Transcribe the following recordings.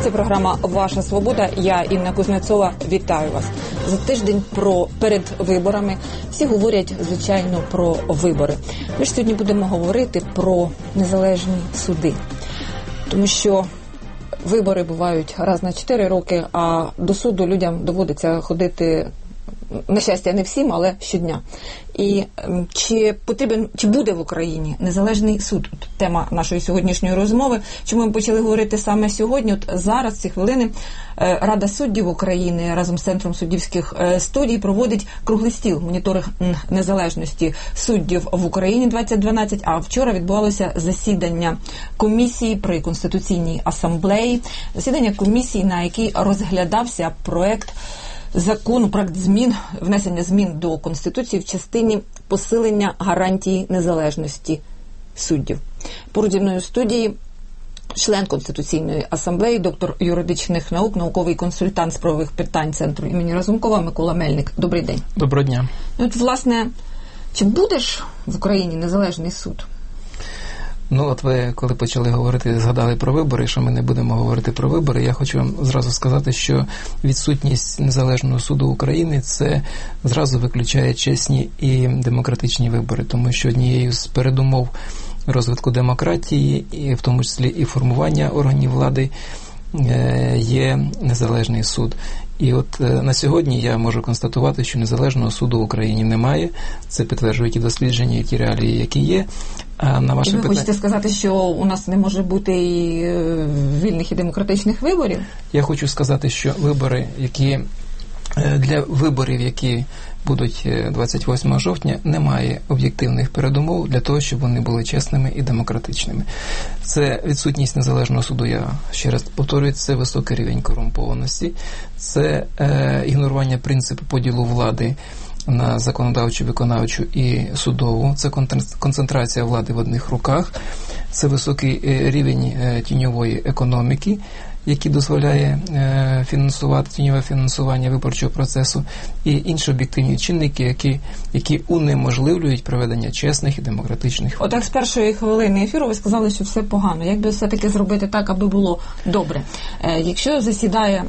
Це програма «Ваша свобода». Я, Інна Кузнецова, вітаю вас. За тиждень перед виборами всі говорять, звичайно, про вибори. Ми ж сьогодні будемо говорити про незалежні суди. Тому що вибори бувають раз на 4 роки, а до суду людям доводиться ходити, на щастя, не всім, але щодня. І чи буде в Україні незалежний суд? От тема нашої сьогоднішньої розмови. Чому ми почали говорити саме сьогодні? От зараз, ці хвилини, Рада суддів України разом з Центром суддівських студій проводить круглий стіл моніторинг незалежності суддів в Україні 2012, а вчора відбувалося засідання комісії при Конституційній асамблеї, засідання комісії, на якій розглядався проект змін, внесення змін до Конституції в частині посилення гарантії незалежності суддів. Поруч зі мною в студії член Конституційної асамблеї, доктор юридичних наук, науковий консультант з правових питань Центру імені Разумкова Микола Мельник. Добрий день. Доброго дня. От, власне, чи буде ж в Україні незалежний суд? Ну, от ви, коли почали говорити, згадали про вибори, що ми не будемо говорити про вибори, я хочу вам зразу сказати, що відсутність незалежного суду України – це зразу виключає чесні і демократичні вибори, тому що однією з передумов розвитку демократії, і в тому числі і формування органів влади, є незалежний суд. І от на сьогодні я можу констатувати, що незалежного суду в Україні немає. Це підтверджують і дослідження, і ті реалії, які є. А на ваше питання... хочете сказати, що у нас не може бути і вільних і демократичних виборів? Я хочу сказати, що для виборів, які будуть 28 жовтня, немає об'єктивних передумов для того, щоб вони були чесними і демократичними. Це відсутність незалежного суду, я ще раз повторюю, це високий рівень корумпованості, це ігнорування принципу поділу влади на законодавчу, виконавчу і судову, це концентрація влади в одних руках, це високий рівень тіньової економіки, який дозволяє фінансувати тіньове фінансування виборчого процесу, і інші об'єктивні чинники, які унеможливлюють проведення чесних і демократичних. Отак з першої хвилини ефіру ви сказали, що все погано. Як би все-таки зробити так, аби було добре? Якщо засідає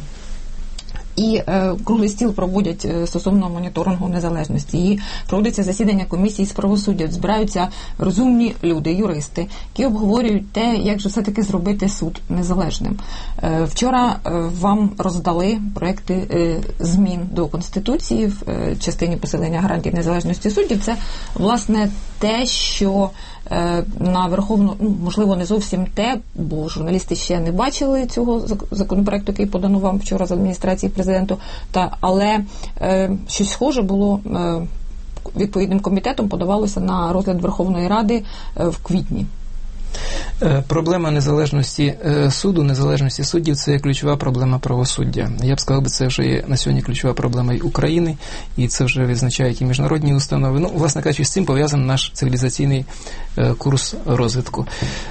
і круглий стіл проводять стосовно моніторингу незалежності, і проводиться засідання комісії з правосуддя, збираються розумні люди, юристи, які обговорюють те, як же все-таки зробити суд незалежним. Вчора вам роздали проекти змін до Конституції в частині посилення гарантій незалежності суддів. Це, власне, те, що на Верховну, можливо, не зовсім те, бо журналісти ще не бачили цього законопроекту, який подано вам вчора з адміністрації президенту, але щось схоже було відповідним комітетом, подавалося на розгляд Верховної Ради в квітні. Проблема незалежності суду, незалежності суддів – це є ключова проблема правосуддя. Я б сказав, це вже є на сьогодні ключова проблема і України, і це вже відзначають і міжнародні установи. Ну, власне кажучи, з цим пов'язаний наш цивілізаційний курс розвитку.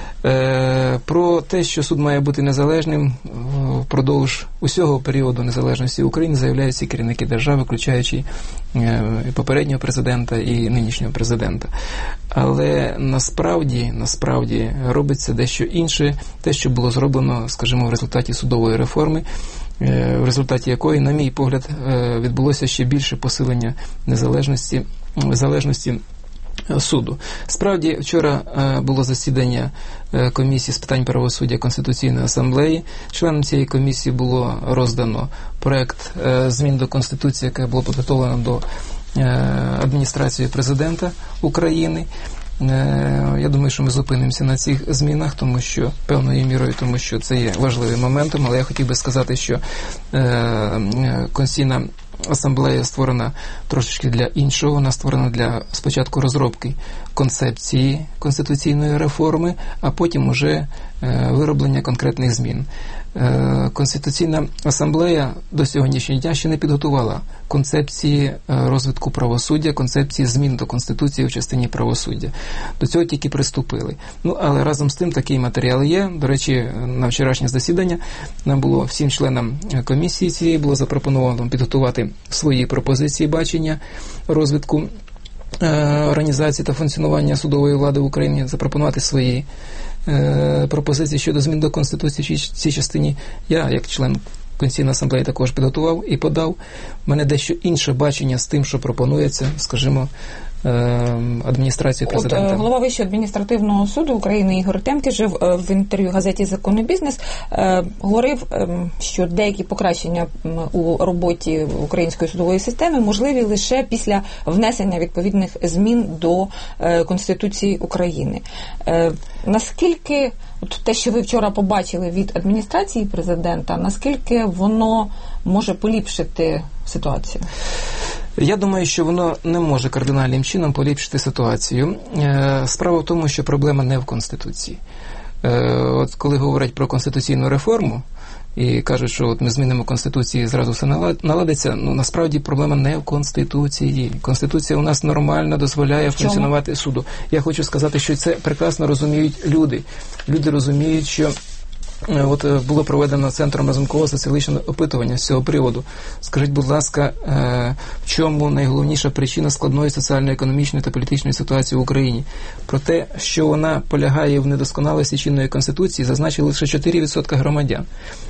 Про те, що суд має бути незалежним, впродовж усього періоду незалежності України заявляють всі керівники держави, включаючи і попереднього президента, і нинішнього президента. Але насправді робиться дещо інше, те, що було зроблено, скажімо, в результаті судової реформи, в результаті якої, на мій погляд, відбулося ще більше посилення залежності суду. Справді, вчора було засідання комісії з питань правосуддя Конституційної асамблеї. Членам цієї комісії було роздано проект змін до Конституції, яке було підготовлено до адміністрації президента України. Я думаю, що ми зупинимося на цих змінах, тому що певною мірою, тому що це є важливим моментом, але я хотів би сказати, що Конституційна асамблея створена трошечки для іншого, вона створена для спочатку розробки концепції конституційної реформи, а потім уже вироблення конкретних змін. Конституційна асамблея до сьогоднішнього дня ще не підготувала концепції розвитку правосуддя, концепції змін до Конституції в частині правосуддя. До цього тільки приступили. Але разом з тим такий матеріал є. До речі, на вчорашнє засідання нам було всім членам комісії цієї було запропоновано підготувати свої пропозиції бачення розвитку організації та функціонування судової влади в Україні, запропонувати свої пропозиції щодо змін до Конституції в цій частині. Я, як член Конституційної асамблеї, також підготував і подав. У мене дещо інше бачення з тим, що пропонується, скажімо, адміністрації президента. Голова Вищого адміністративного суду України Ігор Темкіжев в інтерв'ю газеті «Закон і бізнес» говорив, що деякі покращення у роботі української судової системи можливі лише після внесення відповідних змін до Конституції України. Наскільки те, що ви вчора побачили від адміністрації президента, наскільки воно може поліпшити ситуацію? Я думаю, що воно не може кардинальним чином поліпшити ситуацію. Справа в тому, що проблема не в Конституції. От коли говорять про конституційну реформу і кажуть, що от ми змінимо Конституцію і зразу все наладиться, насправді проблема не в Конституції. Конституція у нас нормально дозволяє функціонувати суду. Я хочу сказати, що це прекрасно розуміють люди. Люди розуміють, що от було проведено Центром Разумкова соціологічне опитування з цього приводу. Скажіть, будь ласка, в чому найголовніша причина складної соціально-економічної та політичної ситуації в Україні? Про те, що вона полягає в недосконалості чинної Конституції, зазначили лише 4% громадян.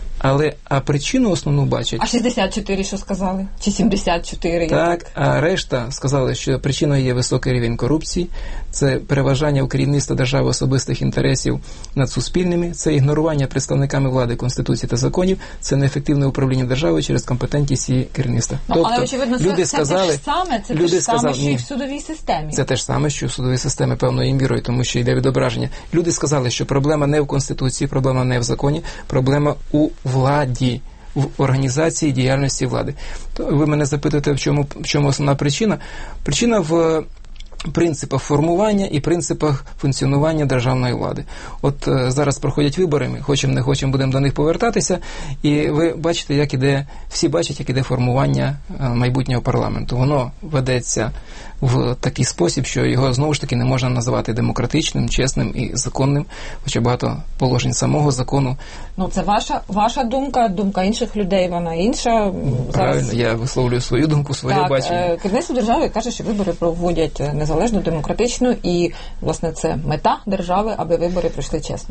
А причину основну бачать... А 64 що сказали? Чи 74? Так, а решта сказали, що причиною є високий рівень корупції, це переважання у керівництва держави особистих інтересів над суспільними, це ігнорування представниками влади Конституції та законів, це неефективне управління державою через компетентність її керівництва. Але, очевидно, люди сказали, це те ж саме, що і в судовій системі. Це те ж саме, що в судовій системі певною мірою, тому що йде відображення. Люди сказали, що проблема не в Конституції, проблема не в законі, проблема у владі, в організації діяльності влади. То ви мене запитуєте, в чому основна причина? Причина в принципах формування і принципах функціонування державної влади. От зараз проходять вибори, ми хочемо, не хочемо, будемо до них повертатися, і ви бачите, як іде, всі бачать, як іде формування майбутнього парламенту. Воно ведеться в такий спосіб, що його, знову ж таки, не можна називати демократичним, чесним і законним, хоча багато положень самого закону. Це ваша думка, думка інших людей, вона інша. Правильно, я висловлюю свою думку, своє бачення. Керівництво держави каже, що вибори проводять незалежно, демократично, і, власне, це мета держави, аби вибори пройшли чесно.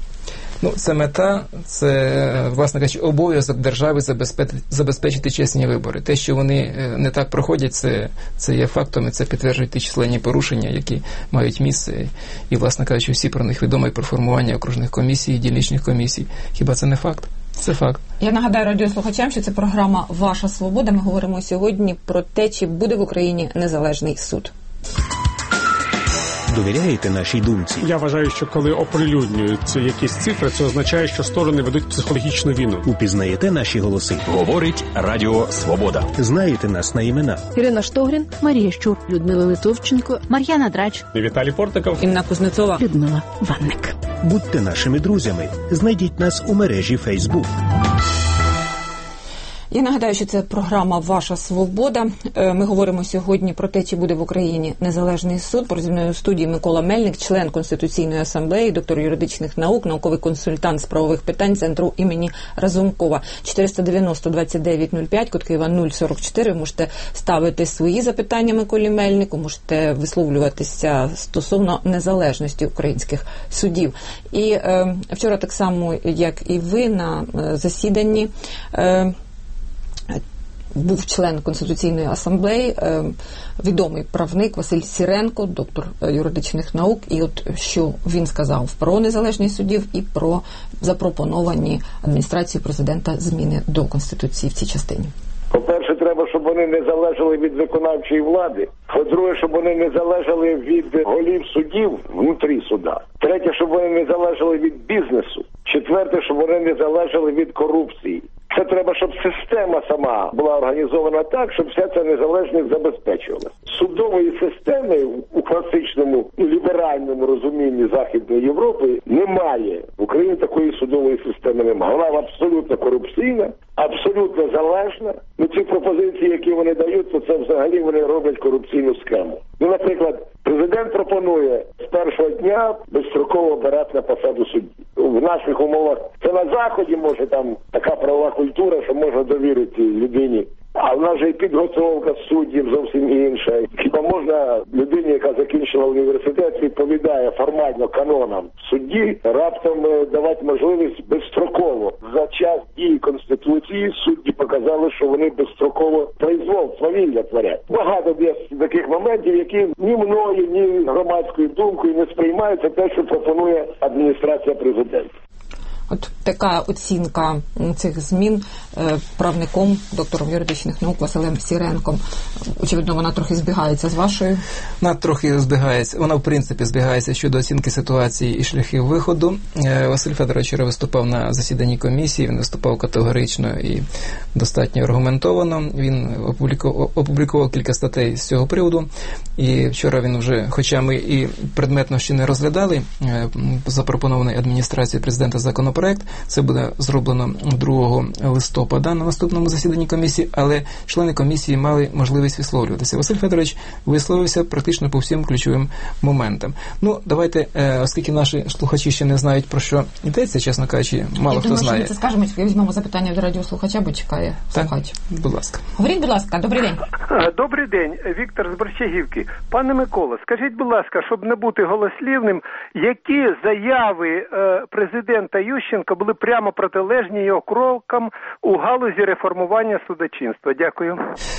Це мета, це, власне кажучи, обов'язок держави забезпечити чесні вибори. Те, що вони не так проходять, це є фактом, і це підтверджують ті численні порушення, які мають місце. І, власне кажучи, всі про них відомо, і про формування окружних комісій, дільничних комісій. Хіба це не факт? Це факт. Я нагадаю радіослухачам, що це програма «Ваша свобода». Ми говоримо сьогодні про те, чи буде в Україні незалежний суд. Довіряєте нашій думці? Я вважаю, що коли оприлюднюються якісь цифри, це означає, що сторони ведуть психологічну війну. Упізнаєте наші голоси? Говорить Радіо Свобода. Знаєте нас на імена? Ірина Штогрін, Марія Щур, Людмила Литовченко, Мар'яна Драч, Віталій Портников, Інна Кузнецова, Людмила Ванник. Будьте нашими друзями. Знайдіть нас у мережі Facebook. Я нагадаю, що це програма «Ваша свобода». Ми говоримо сьогодні про те, чи буде в Україні незалежний суд. Поруч зі мною у студії Микола Мельник, член Конституційної асамблеї, доктор юридичних наук, науковий консультант з правових питань Центру імені Разумкова. 490-2905, код Києва 044. Можете ставити свої запитання Миколі Мельнику, можете висловлюватися стосовно незалежності українських судів. І вчора так само, як і ви, на засіданні був член Конституційної асамблеї, відомий правник Василь Сіренко, доктор юридичних наук, і от що він сказав про незалежність суддів і про запропоновані адміністрацією президента зміни до Конституції в цій частині. По-перше, треба, щоб вони не залежали від виконавчої влади. По-друге, щоб вони не залежали від голів судів внутрі суда. Третє, щоб вони не залежали від бізнесу. Четверте, щоб вони не залежали від корупції. Це треба, щоб система сама була організована так, щоб вся ця незалежність забезпечувала. Судової системи у класичному ліберальному розумінні Західної Європи немає. В Україні такої судової системи немає. Вона абсолютно корупційна, абсолютно залежна. Ці пропозиції, які вони дають, то це взагалі вони роблять корупційну схему. Наприклад, президент пропонує з першого дня безстроково обирати на посаду судді. В наших умовах це на Заході, може, там така правова культура, що можна довірити людині А в нас же і підготовка суддів зовсім інша. Хіба можна людині, яка закінчила університет, відповідає формально канонам судді, раптом давати можливість безстроково? За час дії Конституції судді показали, що вони безстроково произвол, свавілля творять. Багато є таких моментів, які ні мною, ні громадською думкою не сприймаються те, що пропонує адміністрація президента. От така оцінка цих змін правником, доктором юридичних наук Василем Сіренком. Очевидно, вона трохи збігається з вашою? Вона трохи збігається. Вона, в принципі, збігається щодо оцінки ситуації і шляхів виходу. Василь Федорович виступав на засіданні комісії, він виступав категорично і достатньо аргументовано. Він опублікував кілька статей з цього приводу. І вчора він вже, хоча ми і предметно ще не розглядали запропонований адміністрацією президента законопроект, це буде зроблено 2 листопада на наступному засіданні комісії, але члени комісії мали можливість висловлюватися. Василь Федорович висловився практично по всім ключовим моментам. Ну, давайте, оскільки наші слухачі ще не знають, про що йдеться, чесно кажучи, мало хто знає. Що ми це скажемо, візьмемо запитання до радіослухача, бо чекає слухач. Будь ласка. Говоріть, будь ласка, добрий день. Добрий день, Віктор з Борщагівки. Пане Микола, скажіть, будь ласка, щоб не бути голослівним, які заяви президента Ющенка були прямо протилежні його крокам у галузі реформування судочинства? Дякую.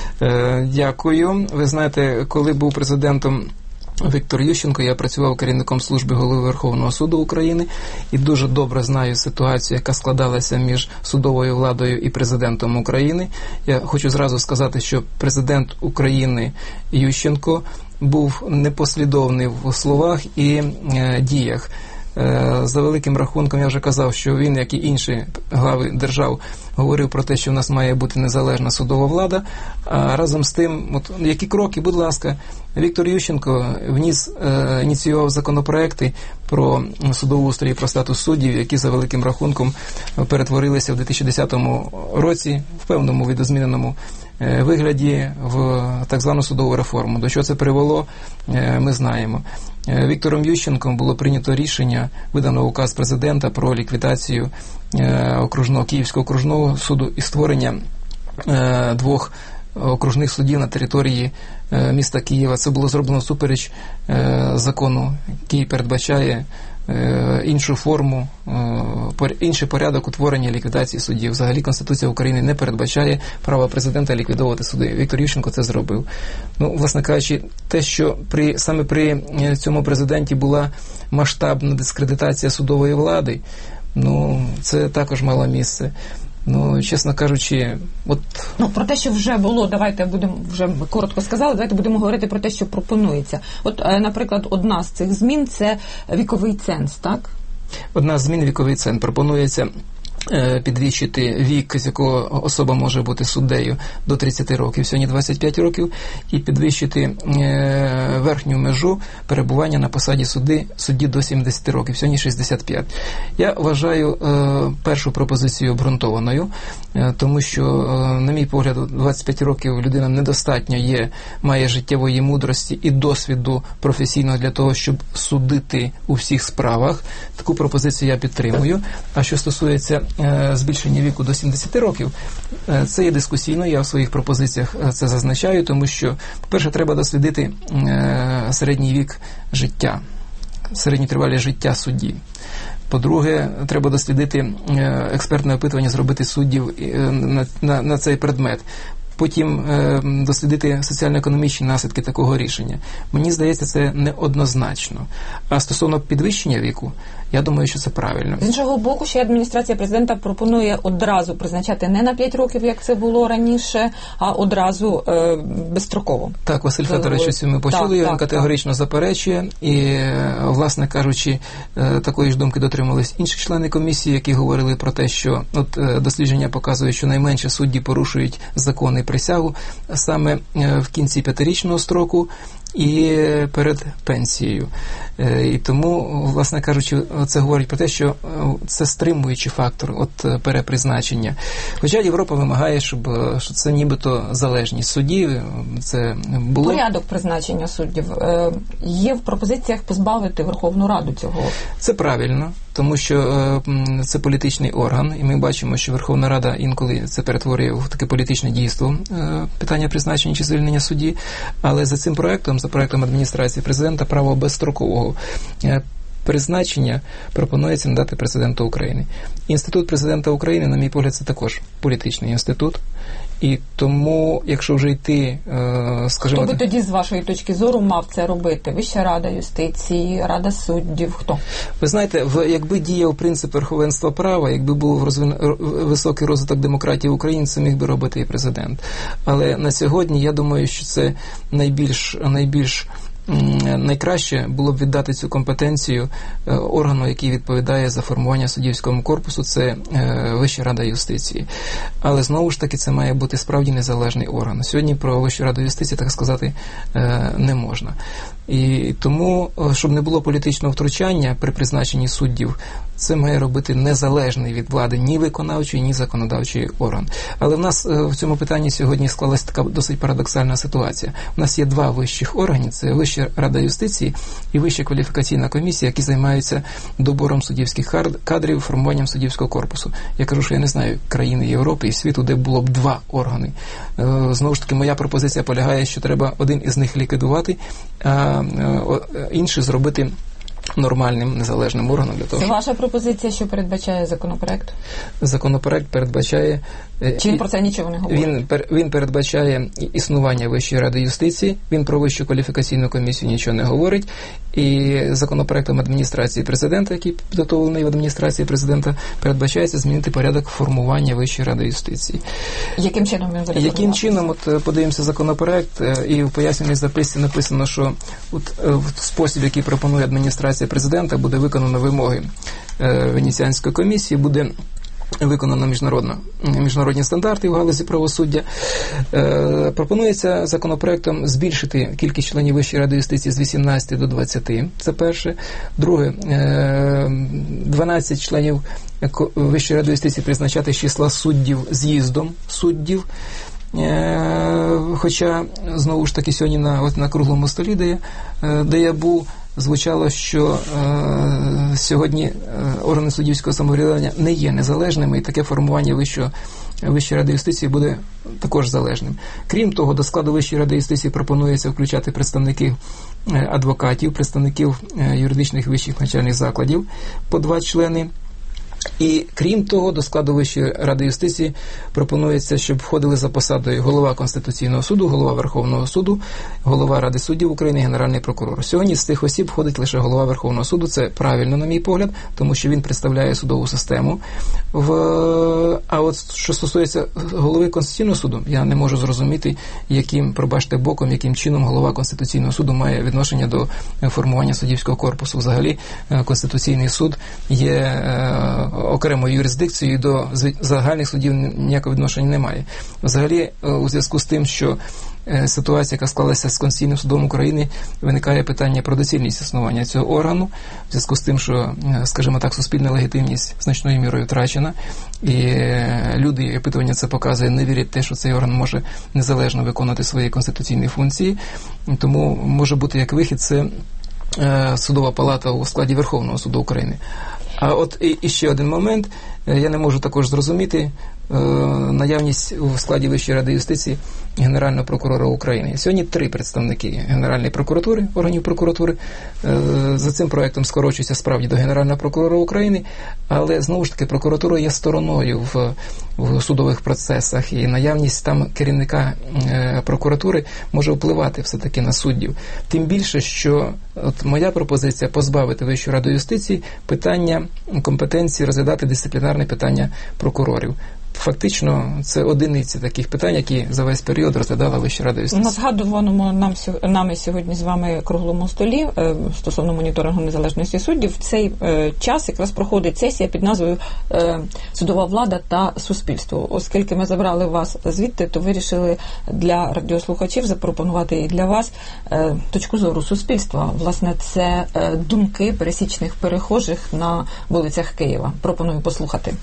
Дякую. Ви знаєте, коли був президентом Віктор Ющенко, я працював керівником служби голови Верховного суду України і дуже добре знаю ситуацію, яка складалася між судовою владою і президентом України. Я хочу зразу сказати, що президент України Ющенко був непослідовний в словах і діях. За великим рахунком, я вже казав, що він, як і інші глави держав, говорив про те, що в нас має бути незалежна судова влада. А разом з тим, які кроки, будь ласка, Віктор Ющенко ініціював законопроекти про судоустрій і про статус суддів, які за великим рахунком перетворилися в 2010 році в певному видозміненому вигляді в так звану судову реформу. До чого це привело, ми знаємо. Віктором Ющенком було прийнято рішення, видано указ президента про ліквідацію Київського окружного суду і створення 2 окружних судів на території міста Києва. Це було зроблено всупереч закону, який передбачає іншу форму, інший порядок утворення і ліквідації суддів. Взагалі Конституція України не передбачає права президента ліквідовувати суди. Віктор Ющенко це зробив. Ну, власне кажучи, те, що саме при цьому президенті була масштабна дискредитація судової влади, ну, це також мало місце. Ну, чесно кажучи, про те, що вже було, давайте будемо, вже коротко сказали, давайте будемо говорити про те, що пропонується. Наприклад, одна з цих змін – це віковий ценз, так? Одна з змін – віковий ценз. Пропонується підвищити вік, з якого особа може бути суддею, до 30 років, сьогодні 25 років, і підвищити верхню межу перебування на посаді судді до 70 років, сьогодні 65. Я вважаю першу пропозицію обґрунтованою, тому що, на мій погляд, 25 років людина недостатньо має життєвої мудрості і досвіду професійного для того, щоб судити у всіх справах. Таку пропозицію я підтримую. А що стосується збільшення віку до 70 років, це є дискусійно, я в своїх пропозиціях це зазначаю, тому що, по-перше, треба дослідити середній вік життя, середню тривалість життя судді. По-друге, треба дослідити експертне опитування, зробити суддів на цей предмет. Потім дослідити соціально-економічні наслідки такого рішення. Мені здається, це неоднозначно. А стосовно підвищення віку, я думаю, що це правильно. З іншого боку, ще адміністрація президента пропонує одразу призначати не на 5 років, як це було раніше, а одразу безстроково. Так, Василь Федорович, ми почули, він категорично заперечує. І, власне кажучи, такої ж думки дотримались інші члени комісії, які говорили про те, що дослідження показують, що найменше судді порушують закони і присягу саме в кінці 5-річного строку і перед пенсією. І тому, власне кажучи, це говорить про те, що це стримуючий фактор перепризначення. Хоча Європа вимагає, щоб це нібито залежність суддів. Це було... Порядок призначення суддів. Є в пропозиціях позбавити Верховну Раду цього. Це правильно. тому що це політичний орган, і ми бачимо, що Верховна Рада інколи це перетворює в таке політичне дійство, питання призначення чи звільнення судді, але за цим проектом, за проектом адміністрації президента, право безстрокового призначення пропонується надати президенту України. Інститут президента України, на мій погляд, це також політичний інститут. І тому, якщо вже йти, скажімо... Хто би тоді, з вашої точки зору, мав це робити? Вища Рада юстиції, Рада суддів, хто? Ви знаєте, якби діяв принцип верховенства права, якби був високий розвиток демократії в Україні, це міг би робити і президент. Але на сьогодні, я думаю, що це найкраще було б віддати цю компетенцію органу, який відповідає за формування суддівського корпусу, це Вища Рада юстиції. Але знову ж таки це має бути справді незалежний орган. Сьогодні про Вищу Раду юстиції так сказати не можна. І тому, щоб не було політичного втручання при призначенні суддів, це має робити незалежний від влади ні виконавчий, ні законодавчий орган. Але в нас в цьому питанні сьогодні склалася така досить парадоксальна ситуація. У нас є два вищих органи, це Вища Рада юстиції і Вища кваліфікаційна комісія, які займаються добором суддівських кадрів, формуванням суддівського корпусу. Я кажу, що я не знаю країни Європи і світу, де було б два органи. Знову ж таки, моя пропозиція полягає, що треба один із них ліквідувати, а інший зробити нормальним незалежним органом для того. Це ваша пропозиція, що передбачає законопроект? Законопроект передбачає... Чи він про це нічого не говорить? Він передбачає існування Вищої Ради юстиції, він про Вищу кваліфікаційну комісію нічого не говорить, і законопроектом адміністрації президента, який підготовлений в адміністрації президента, передбачається змінити порядок формування Вищої Ради юстиції. Яким чином він буде? Яким чином? От подивимося законопроект, і в пояснювальній записці написано, що в спосіб, який пропонує адміністрація президента, буде виконано вимоги Венеціанської комісії, буде виконано міжнародні стандарти в галузі правосуддя. Пропонується законопроектом збільшити кількість членів Вищої Ради юстиції з 18 до 20. Це перше. Друге, 12 членів Вищої Ради юстиції призначати з числа суддів з'їздом суддів. Хоча, знову ж таки, сьогодні на круглому столі, де я був, звучало, що сьогодні органи суддівського самоврядування не є незалежними, і таке формування Вищої Ради юстиції буде також залежним. Крім того, до складу Вищої Ради юстиції пропонується включати представників адвокатів, представників юридичних вищих навчальних закладів по 2 члени. І крім того, до складу Вищої Ради юстиції пропонується, щоб входили за посадою голова Конституційного суду, голова Верховного суду, голова Ради суддів України, Генеральний прокурор. Сьогодні з цих осіб входить лише голова Верховного суду. Це правильно, на мій погляд, тому що він представляє судову систему. А от що стосується голови Конституційного суду, я не можу зрозуміти, яким чином голова Конституційного суду має відношення до формування суддівського корпусу. Взагалі, Конституційний суд є окремою юрисдикцією, до загальних судів ніякого відношення немає. Взагалі, у зв'язку з тим, що ситуація, яка склалася з Конституційним судом України, виникає питання про доцільність існування цього органу, в зв'язку з тим, що, скажімо так, суспільна легітимність значною мірою втрачена, і люди, опитування це показує, не вірять в те, що цей орган може незалежно виконувати свої конституційні функції, тому може бути як вихід це судова палата у складі Верховного суду України. А от і ще один момент, я не можу також зрозуміти наявність у складі Вищої Ради юстиції Генерального прокурора України. Сьогодні 3 представники Генеральної прокуратури, органів прокуратури. За цим проектом скорочується справді до Генерального прокурора України, але знову ж таки прокуратура є стороною в судових процесах, і наявність там керівника прокуратури може впливати все-таки на суддів. Тим більше, що от моя пропозиція позбавити Вищу Раду юстиції питання компетенції розглядати дисциплінарне питання прокурорів. Фактично, це одиниці таких питань, які за весь період розглядала Вища Рада юстиції. На згадуваному нами сьогодні з вами круглому столі стосовно моніторингу незалежності суддів, в цей час якраз проходить сесія під назвою «Судова влада та суспільство». Оскільки ми забрали вас звідти, то вирішили для радіослухачів запропонувати і для вас точку зору суспільства. Власне, це думки пересічних перехожих на вулицях Києва. Пропоную послухати.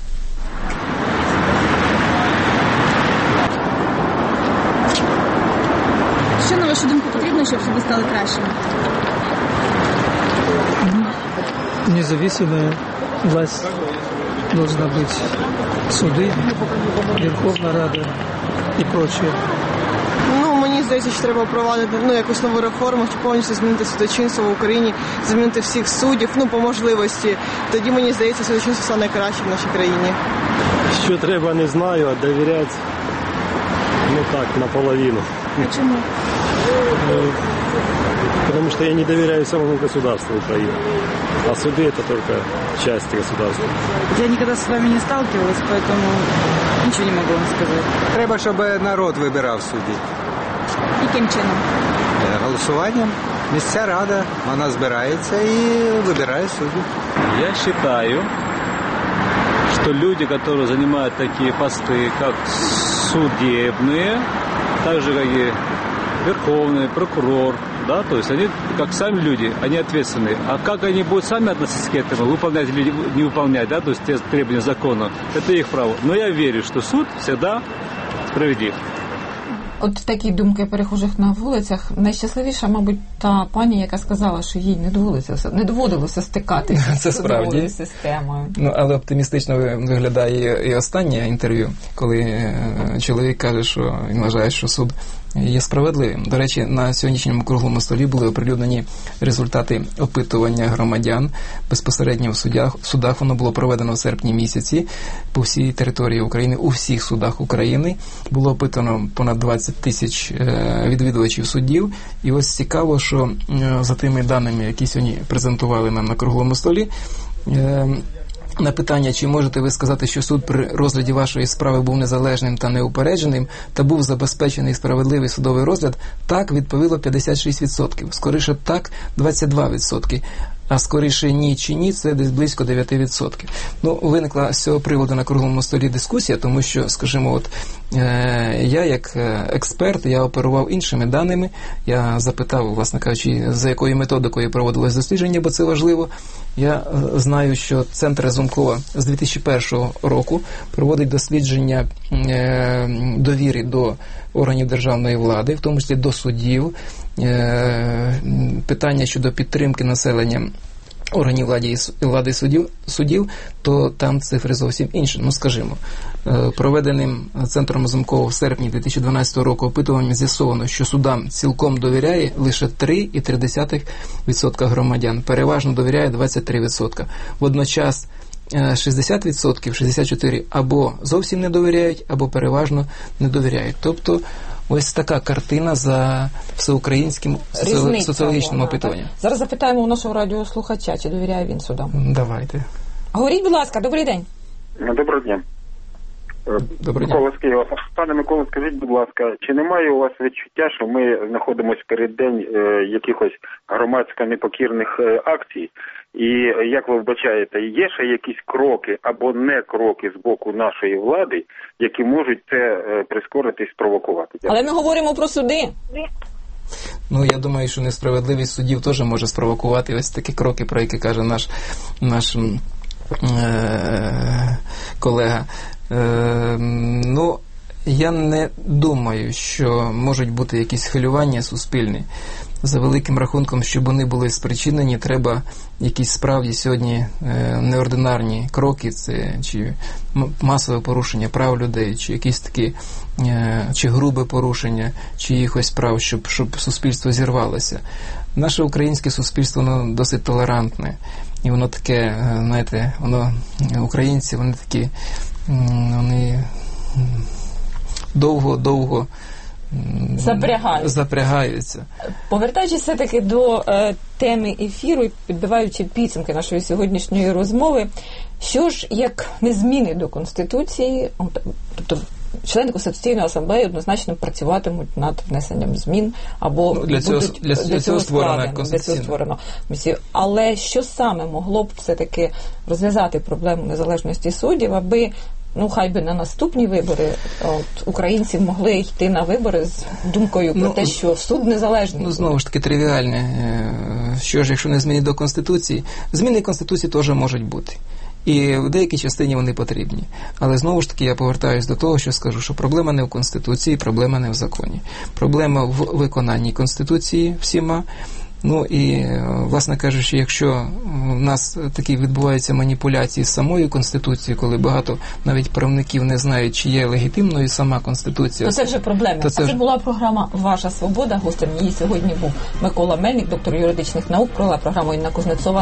Що, на вашу думку, потрібно, щоб суди стали кращими? Независимые власть должна быть суды, Верховна Рада і прочее. Мені здається, що треба впровадити якусь нову реформу, щоб повністю змінити судочинство в Україні, змінити всіх суддів, по можливості. Тоді, мені здається, судочинство стане краще в нашій країні. Що треба, не знаю, а довіряти, так, наполовину. А чому? Потому что я не доверяю самому государству Украины. А суды это только часть государства. Я никогда с вами не сталкивалась, поэтому ничего не могу вам сказать. Треба, щоб народ вибирав судді. Яким чином? Голосуванням. Місця рада, вона збирається і вибирає суддів. Я считаю, что люди, которые занимают такие посты, как судебные, так же, как и верховный прокурор, да, то есть они, как сами люди, они ответственны. А как они будут сами относиться к этому, выполнять или не выполнять, да, то есть те требования закона, это их право. Но я верю, что суд всегда справедлив. От такі думки перехожих на вулицях. Найщасливіша, мабуть, та пані, яка сказала, що їй не доводилося стикатися з судовою системою. Але оптимістично виглядає і останнє інтерв'ю, коли чоловік каже, що він вважає, що суд є справедливим. До речі, на сьогоднішньому круглому столі були оприлюднені результати опитування громадян безпосередньо в судах. Воно було проведено в серпні місяці по всій території України, у всіх судах України. Було опитано понад 20 тисяч відвідувачів судів. І ось цікаво, що за тими даними, які сьогодні презентували нам на круглому столі, на питання, чи можете ви сказати, що суд при розгляді вашої справи був незалежним та неупередженим, та був забезпечений справедливий судовий розгляд, так відповіло 56%. Скоріше так 22%. А скоріше ні чи ні, це десь близько 9%. Виникла з цього приводу на круглому столі дискусія, тому що, скажімо, я як експерт, я оперував іншими даними. Я запитав, власне кажучи, за якою методикою проводилось дослідження, бо це важливо. Я знаю, що Центр Разумкова з 2001 року проводить дослідження довіри до органів державної влади, в тому числі до судів, питання щодо підтримки населення органів влади і судів, то там цифри зовсім інші. Скажімо, проведеним Центром Разумкова в серпні 2012 року опитуванням з'ясовано, що судам цілком довіряє лише 3,3% громадян, переважно довіряє 23%. Водночас 60%, 64% або зовсім не довіряють, або переважно не довіряють. Тобто, ось така картина за всеукраїнським соціологічним опитуванням. Зараз запитаємо у нашого радіослухача, чи довіряє він судам. Давайте. Говоріть, будь ласка, добрий день. Доброго дня. Доброго дня. Микола з Києва. Пане Микола, скажіть, будь ласка, чи немає у вас відчуття, що ми знаходимося перед день якихось громадсько непокірних акцій? І, як ви вбачаєте, є ще якісь кроки або не кроки з боку нашої влади, які можуть це прискорити і спровокувати? Але ми говоримо про суди. Я думаю, що несправедливість суддів теж може спровокувати ось такі кроки, про які каже наш колега. Я не думаю, що можуть бути якісь хвилювання суспільні. За великим рахунком, щоб вони були спричинені, треба якісь справді сьогодні неординарні кроки, це чи масове порушення прав людей, чи якісь такі, чи грубе порушення, чи якихось прав, щоб суспільство зірвалося. Наше українське суспільство, воно досить толерантне. І воно таке, знаєте, українці, вони такі, вони довго запрягаються. Повертаючись все-таки до теми ефіру і підбиваючи підсумки нашої сьогоднішньої розмови, що ж, як не зміни до Конституції, тобто члени Конституційної асамблеї однозначно працюватимуть над внесенням змін, або для цього створено. Але що саме могло б все-таки розв'язати проблему незалежності суддів, аби хай би на наступні вибори українці могли йти на вибори з думкою про те, що суд незалежний. Знову ж таки, тривіальне. Що ж, якщо не зміни до Конституції, зміни Конституції теж можуть бути. І в деякій частині вони потрібні. Але знову ж таки я повертаюсь до того, що скажу, що проблема не в Конституції, проблема не в законі. Проблема в виконанні Конституції всіма. Ну і, власне кажучи, якщо в нас такі відбуваються маніпуляції з самою Конституцією, коли багато навіть правників не знають, чи є легітимною сама Конституція. То це вже проблема. Це була програма «Ваша свобода». Гостем її сьогодні був Микола Мельник, доктор юридичних наук. Провела програму Інна Кузнецова.